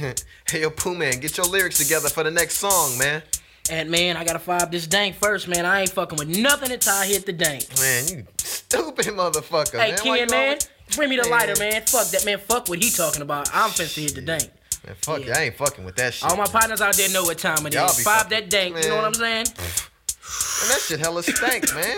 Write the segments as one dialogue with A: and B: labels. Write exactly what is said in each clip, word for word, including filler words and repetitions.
A: Hey, yo, Pooh Man, get your lyrics together for the next song, man.
B: And man, I gotta fob this dank first, man. I ain't fucking with nothing until I hit the dank.
A: Man, you stupid motherfucker,
B: hey,
A: man.
B: Ken, man, man, bring me the lighter, man. Fuck that, man. Fuck what he talking about. I'm finna hit the dank.
A: Man, fuck
B: yeah.
A: yeah, I ain't fucking with that shit.
B: All my
A: man.
B: partners out there know what time it
A: Y'all
B: is.
A: be
B: Fob
A: fucking-
B: that dank,
A: man.
B: you know what I'm saying?
A: Man, that shit hella stank, man.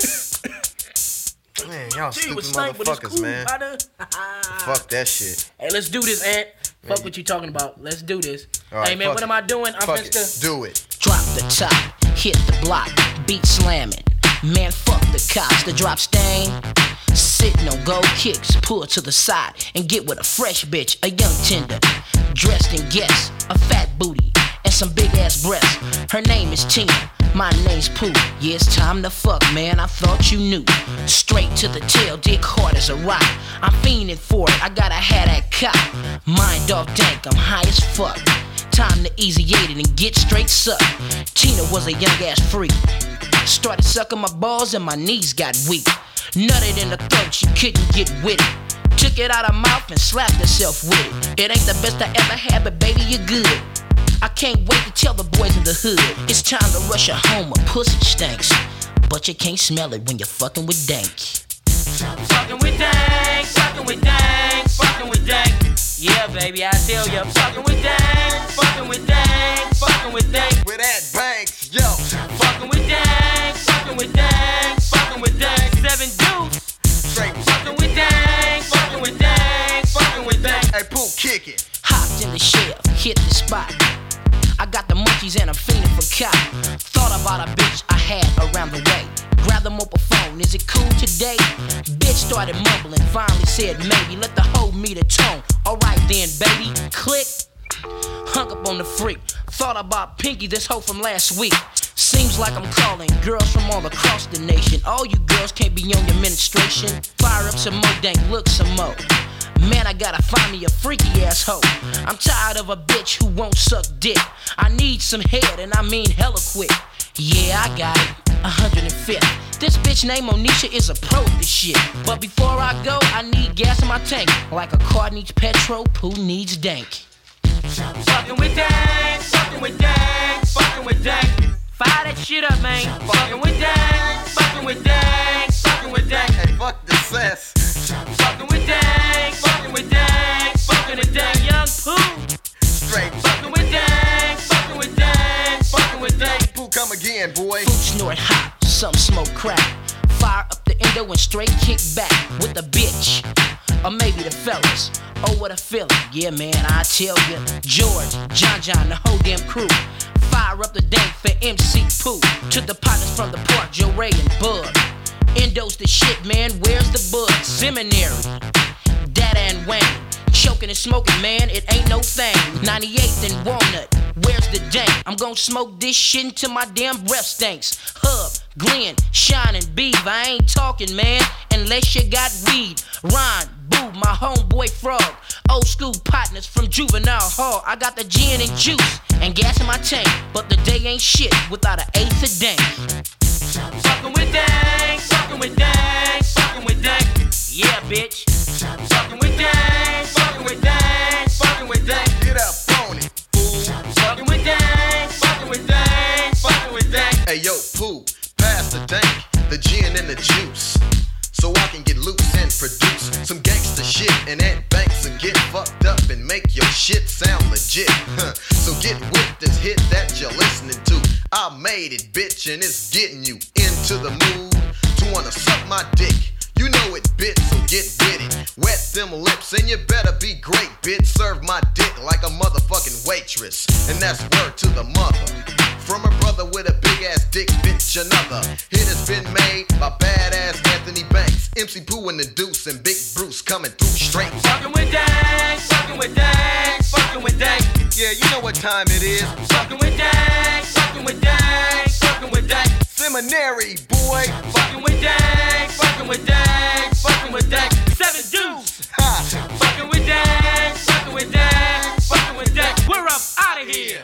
A: Man, y'all
B: Gee,
A: stupid
B: was stank, but it's
A: motherfuckers,
B: cool,
A: man.
B: brother.
A: Fuck that shit.
B: Hey, let's do this, Ant. Fuck
A: Man,
B: what you talking about. Let's do this.
A: All right,
B: hey, man,
A: fuck
B: what
A: it.
B: am I doing? I'm
A: Fuck
B: finna
A: it. Do it.
C: Drop the top, hit the block, beat slamming. Man, fuck the cops, the drop stain. Sitting on gold kicks, pull to the side and get with a fresh bitch, a young tender. Dressed in Guess, a fat booty, and some big ass breasts. Her name is Tina, my name's Pooh. Yeah, it's time to fuck, man, I thought you knew. Straight to the tail, dick hard as a rock. I'm fiending for it, I gotta have that cock. Mind off dank, I'm high as fuck. Time to easy-ate it and get straight sucked. Tina was a young ass freak. Started sucking my balls and my knees got weak. Nutted in the throat, she couldn't get with it. Took it out her mouth and slapped herself with it. It ain't the best I ever had, but baby, you're good. I can't wait to tell the boys in the hood. It's time to rush her home, a pussy stinks. But you can't smell it when you're fucking with dank.
B: Fucking with dank, fucking with dank, fucking with dank. Yeah, baby, I tell ya, fucking with dank, fucking with dank, fucking with dank.
A: With that Banks, yo.
B: Fucking with dank, fucking with dank, fucking with dank. Seven deuce.
A: Straight
B: Fucking with dank, fucking with dank, fucking with dank.
A: Hey, Pooh, kick it.
C: Hopped in the shell, hit the spot. I got the monkeys and I'm feeling for cop. Thought about a bitch I had around the way. Grabbed the mobile phone, is it cool today? Bitch started mumbling, finally said maybe. Let the hoe meet a tone. Alright then, baby, click. Hung up on the freak. Thought about Pinky, this hoe from last week. Seems like I'm calling girls from all across the nation. All you girls can't be on your ministration. Fire up some more dank, look some more. Man, I gotta find me a freaky ass hoe. I'm tired of a bitch who won't suck dick. I need some head, and I mean hella quick. Yeah, I got it, one hundred fifth. This bitch named Monisha is a pro at this shit. But before I go, I need gas in my tank. Like a car needs petrol, Pooh needs dank.
B: Fucking with dank, fucking with dank, fucking with dank. Fire that shit up, man. Fucking with dank, fucking with dank, fucking with dank.
A: Hey, fuck the cess.
B: Fucking with dank, fucking with dank, fucking with dank. Young Pooh.
A: Straight
B: Fucking with dank, fucking with dank, fucking with dank.
A: Pooh, come again, boy.
C: Food snort hot, some smoke crack. Fire up the endo and straight kick back with a bitch. Or maybe the fellas. Oh, what a feeling. Yeah, man, I tell ya. George, John John, the whole damn crew. Fire up the dank for M C Pooh. To the partners from the park, Joe Ray and Bud. Endo's the shit, man, where's the bud? Seminary, Dada and Wayne. Choking and smoking, man, it ain't no thing. ninety-eighth and Walnut, where's the dank? I'm gon' smoke this shit until my damn breath stinks. Hub, Glenn, Shine and Beeve, I ain't talking, man, unless you got weed. Ron, Boo, my homeboy Frog. Old school partners from Juvenile Hall. I got the gin and juice and gas in my tank, but the day ain't shit without an eighth of dank.
B: Fucking with dank, fucking with dank, fucking with dank. Yeah, bitch. Fucking with dank, fucking with dank, fucking with dank.
A: Get up on it, fool.
B: Fucking with dank, fucking with dank, fucking with dank.
A: Hey, yo, Pooh, pass the dank, the gin and the juice, so I can get loose and produce some gangster shit, and Ant Banks will get fucked up and make your shit sound legit. Huh. So get with this hit that you're listening to. I made it, bitch, and it's getting you into the mood to wanna suck my dick. You know it, bitch, so get with it. Wet them lips, and you better be great, bitch. Serve my dick like a motherfucking waitress, and that's word to the mother. From a brother with a big ass dick, bitch, another hit has been made by badass Anthony Banks, M C Pooh and the Deuce, and Big Bruce coming through straight.
B: Fucking with dank, fucking with dank, fucking with dank.
A: Yeah, you know what time it is.
B: Fucking with dank, fucking with dank, fucking with dank.
A: Seminary, boy.
B: Fucking with dank, fucking with dank, fucking with dank. Seven deuce.
A: Ha.
B: Fucking with dank, fucking with dank, fucking with dank. We're up out of here.